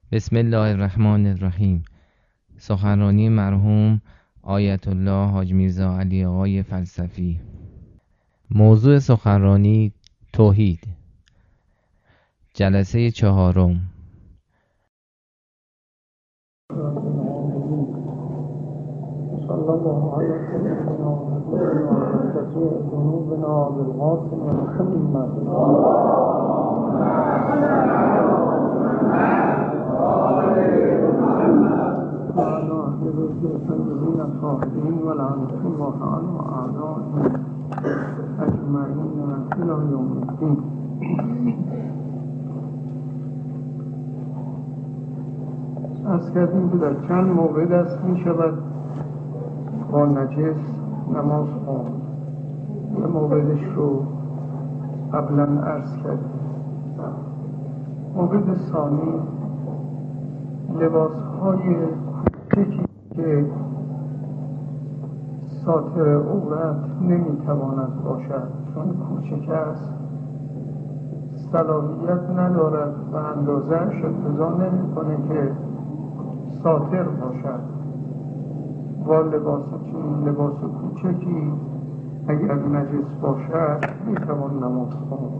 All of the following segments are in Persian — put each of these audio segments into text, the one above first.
بسم الله الرحمن الرحیم. سخنرانی مرحوم آیت الله حاج میرزا علی آقای فلسفی. موضوع سخنرانی توحید، جلسه 4. صلی الله علیه و سیدنا محمد ذنوبنا بالقاسم محمد وعلى اهل بیت الطیبین الطاهرین ولعنة الله علی اعدائهم اجمعین الی یوم الدین. از کردیم که در چند مورد است می شود با نجس نماز خواند. یه موردش رو قبلا عرض کردیم. مورد ثانی، لباس‌های کوچکی که ساتر عورت نمیتواند باشد چون کوچک است، صلاحیت ندارد و اندازه‌اش اقتضا نمی‌کنه که ساتر باشد. با لباس کوچکی اگر نجس باشد میتوان نماز خواند.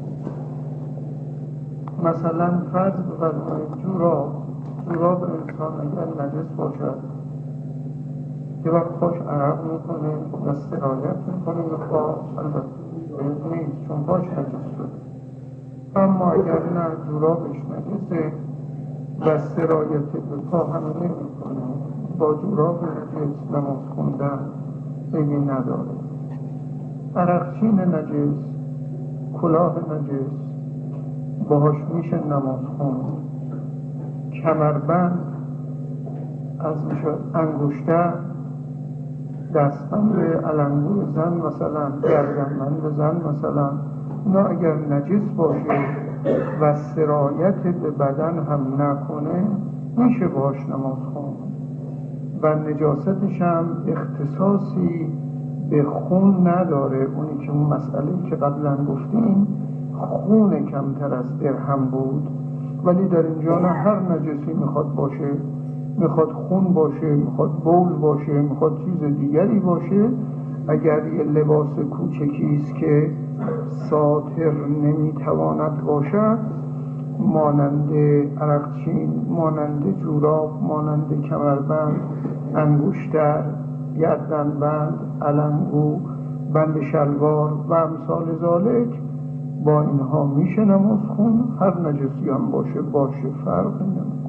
مثلا فرض بفرمایید جوراب انسان اگر نجس باشد که وقت پاش عرق میکنه و سرایت میکنه به پا، البته نیست چون پاش نجس شده. اما اگر نه جورابش نجسه و سرایت به پا هم نمیکنه، با جوراب نجس نماز خوندن عیبی نداره. عرقچین نجس، کلاه نجس، باهاش میشه نماز خوند. کمربند، از میشه انگشتر، دستبند علنگو زن مثلا، گردنبند زن مثلا، اینا اگر نجس باشه و سرایت به بدن هم نکنه میشه باهاش نماز خوند و نجاستش هم اختصاصی به خون نداره. اونی که اون مسئله‌ای که قبلا گفتیم خون کمتر از درهم بود، ولی در اینجا نه هر نجسی میخواد باشه، میخواد خون باشه، میخواد بول باشه، میخواد چیز دیگری باشه. اگر یه لباس کوچکی است که ساتر نمیتواند باشد، مانند عرقچین، مانند جوراب، مانند کمربند، انگشتر، گردنبند، علنگو، بند شلوار و امثال ذالک، با اینها میشه نماز خون. هر نجسی هم باشه فرق نمیکنه.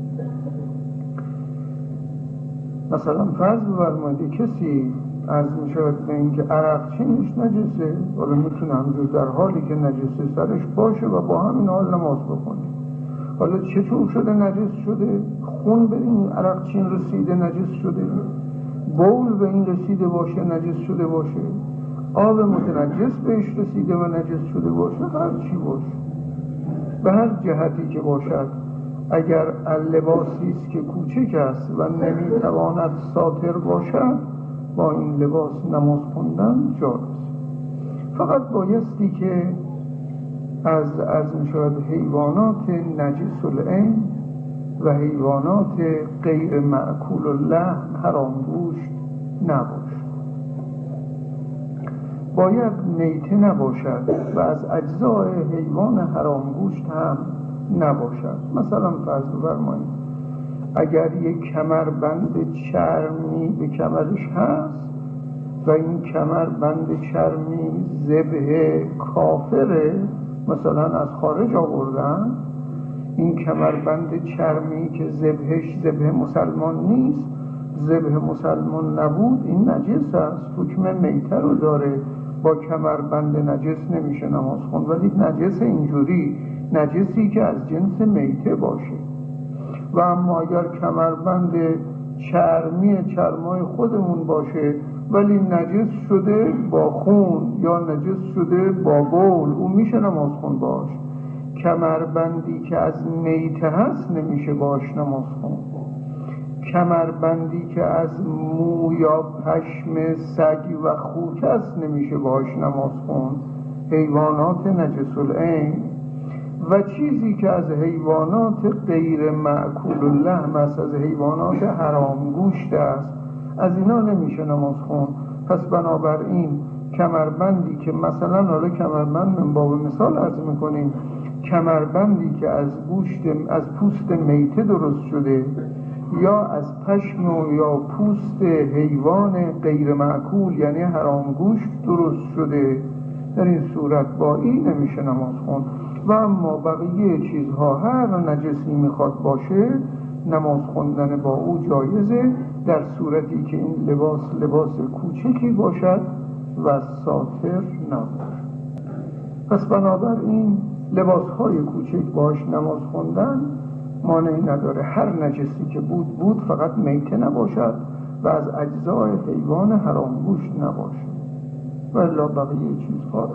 مثلا فرض بفرمایید کسی از میشود به اینکه عرقچینش نجسه، ولی میتونه همجور در حالی که نجسه سرش باشه و با همین حال نماز بخونه. حالا چطور شده نجس شده؟ خون به این عرقچین رسیده نجس شده، بول به این رسیده باشه نجس شده باشه، آب متنجس بهش رسیده و نجس شده باشه، هر چی باشه، به هر جهتی که باشد، اگر لباسی است که کوچک است و نمیتواند ساتر باشد، با این لباس نماز خوندن جایز. فقط بایستی که از میشود حیوانات نجس العین و حیوانات غیر مأکول اللحم حرام گوشت نباشد. باید میته نباشد و از اجزای حیوان حرام گوشت هم نباشد. مثلا فرض بفرمایید اگر یک کمربند چرمی به کمرش هست و این کمربند چرمی ذبح کافره، مثلا از خارج آوردن، این کمربند چرمی که ذبحش ذبح مسلمان نیست، ذبح مسلمان نبود، این نجس است، حکم میته رو داره. با کمربند نجس نمیشه نماز خوند، ولی نجس اینجوری، نجسی که از جنس میته باشه. و اما اگر کمربند چرمای خودمون باشه ولی نجس شده با خون یا نجس شده با بول، اون میشه نماز خوند باش. کمربندی که از میته هست نمیشه باش نماز خوند. کمربندی که از مو یا پشم سگ و خوک است نمیشه باش نماز خوند. حیوانات نجس العین و چیزی که از حیوانات غیر معکول اللحم است، از حیوانات حرام گوشت است، از اینا نمیشه نماز خوند. پس بنابراین کمربندی که مثلا حالا کمربند من باب مثال عرض میکنیم، کمربندی که از گوشت از پوست میته درست شده یا از پشم یا پوست حیوان غیر معکول یعنی حرام گوشت درست شده، در این صورت با این نمیشه نماز خوند. و اما بقیه چیزها هر نجسی میخواد باشه نماز خوندن با او جایزه، در صورتی که این لباس کوچکی باشد و ساتر نباشد. پس بنابراین لباسهای کوچک باش نماز خوندن مانعی نداره. هر نجسی که بود فقط میته نباشد و از اجزای حیوان حرام گوشت نباشد و الا بقیه چیزها.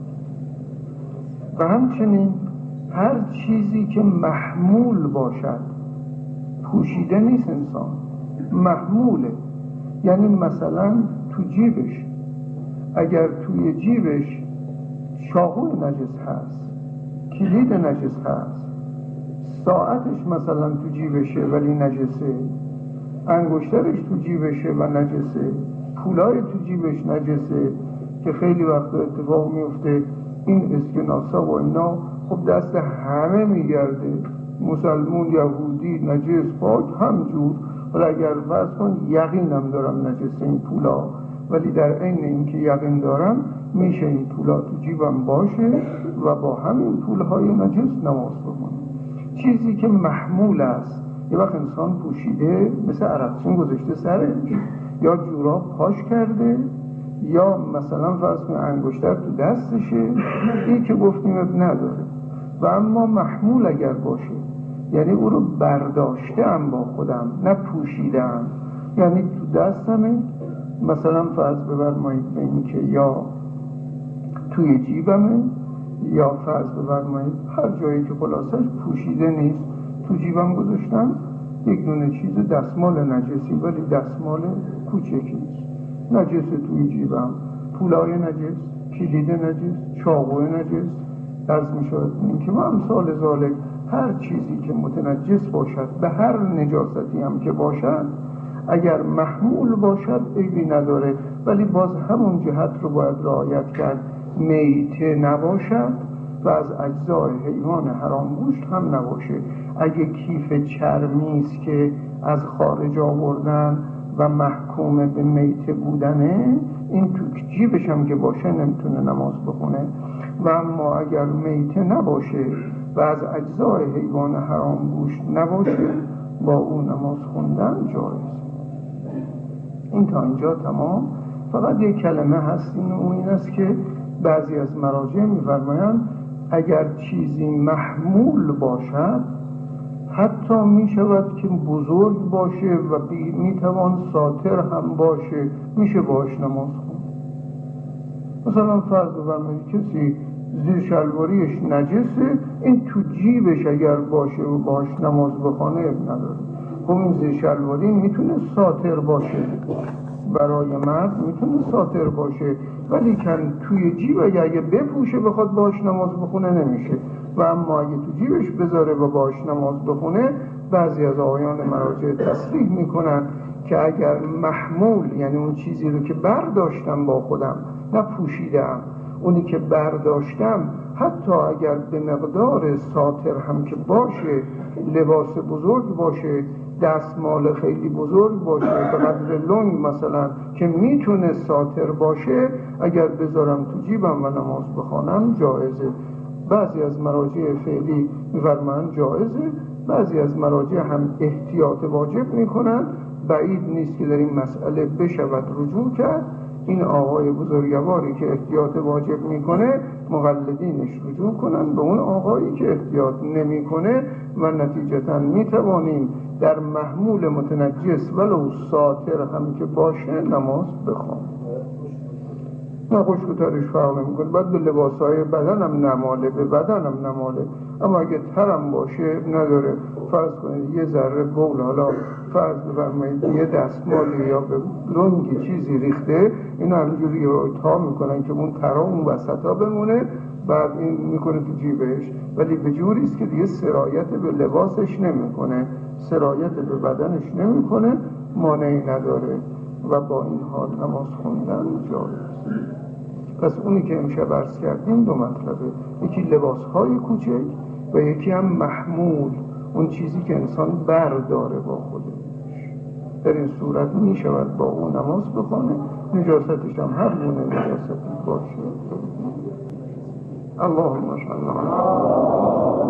و همچنین هر چیزی که محمول باشد، پوشیده نیست انسان، محموله، یعنی مثلا تو جیبش، اگر توی جیبش چاقوی نجس هست، کلید نجس هست، ساعتش مثلا تو جیبشه ولی نجسه، انگشترش تو جیبشه و نجسه، پولای تو جیبش نجسه، که خیلی وقت اتفاق میفته این اسکناسا و اینا خب دست همه میگرده، مسلمون یهودی نجس پاک همجور. ولی اگر فرض کن یقینم دارم نجس این پولا، ولی در عین اینکه یقین دارم میشه این پولا تو جیبم باشه و با همین پولهای نجس نماز بخونم. چیزی که محمول است، یه وقت انسان پوشیده مثل عرقچین گذاشته سرش، یا جوراب پاش کرده، یا مثلا فرض کن انگشتر تو دستشه، این که گفتیم نداره. و اما محمول اگر باشه یعنی او رو برداشتم با خودم، نه پوشیدم، یعنی تو دستمه، مثلا فرض بفرمایید به این که یا توی جیبمه، یا فرض بفرمایید هر جایی که خلاصش پوشیده نیست تو جیبم گذاشتم یک دونه چیز دستمال نجسی، ولی دستمال کوچکی نیست، نجس توی جیبم، پولای نجس، کلید نجس، چاقوی نجس، درست می شود این که امثال ذالک. هر چیزی که متنجس باشد به هر نجاستی هم که باشد اگر محمول باشد عیبی نداره، ولی باز همون جهت رو باید رعایت کرد، میته نباشد و از اجزای حیوان حرام گوشت هم نباشه. اگه کیف چرمی است که از خارج آوردن و محکوم به میته بودنه، این تو جیبش هم که باشه نمیتونه نماز بخونه. و اما اگر میته نباشه و از اجزای حیوان حرام گوشت نباشه با اون نماز خوندن جایز. این تا اینجا تمام. فقط یک کلمه هست، این است که بعضی از مراجع می‌فرمایند اگر چیزی محمول باشد حتی می شود که بزرگ باشه و میتوان ساتر هم باشه، میشه باش نماز خون. مثلا فرض بفرمایید کسی زیر شلواریش نجسه، این تو جیبش اگر باشه و باش نماز بخونه نداره. خب این زیر شلواری میتونه ساتر باشه، برای مرد میتونه ساتر باشه، ولی کن توی جیب اگه بپوشه بخواد باش نماز بخونه نمیشه. و اما اگه تو جیبش بذاره و باش نماز بخونه، بعضی از آقایان مراجع تصریح میکنن که اگر محمول یعنی اون چیزی رو که برداشتم با خودم نه پوشیدم، اونی که برداشتم حتی اگر به مقدار ساتر هم که باشه، لباس بزرگ باشه، دستمال خیلی بزرگ باشه به قدر لنگ مثلا که میتونه ساتر باشه، اگر بذارم تو جیبم و نماز بخوانم جایزه. بعضی از مراجع فعلی می‌فرمایند جایزه، بعضی از مراجع هم احتیاط واجب میکنن. بعید نیست که در این مسئله بشود رجوع کرد. این آقای بزرگواری که احتیاط واجب میکنه مقلدینش رجوع کنن به اون آقایی که احتیاط نمیکنه و نتیجتا میتوانیم در محمول متنجس ولو ساتر هم که باشه نماز بخوانیم. نه خوشگوترش فرق نمیکنه، باید به لباسهای بدنم نماله، به بدنم نماله. اما اگه ترم باشه نداره، فرض کنید یه ذره بول، حالا فرض بفرمایید یه دستمالی یا به لنگی چیزی ریخته، اینا همینجوری تا میکنن که اون ترا اون وسطا بمونه، بعد این میکنه تو جیبش، ولی به جوری است که دیگه سرایت به لباسش نمیکنه، سرایت به بدنش نمیکنه، مانعی نداره و با این حال نماز خوندن جایز. پس اونی که امشب عرض کردیم دو مطلبه، یکی لباسهای کوچک و یکی هم محمول، اون چیزی که انسان برداره با خودش. در این صورت می شود با اون نماز بخونه، نجاستش هم هر گونه نجاستی باشه. اللهم صل علی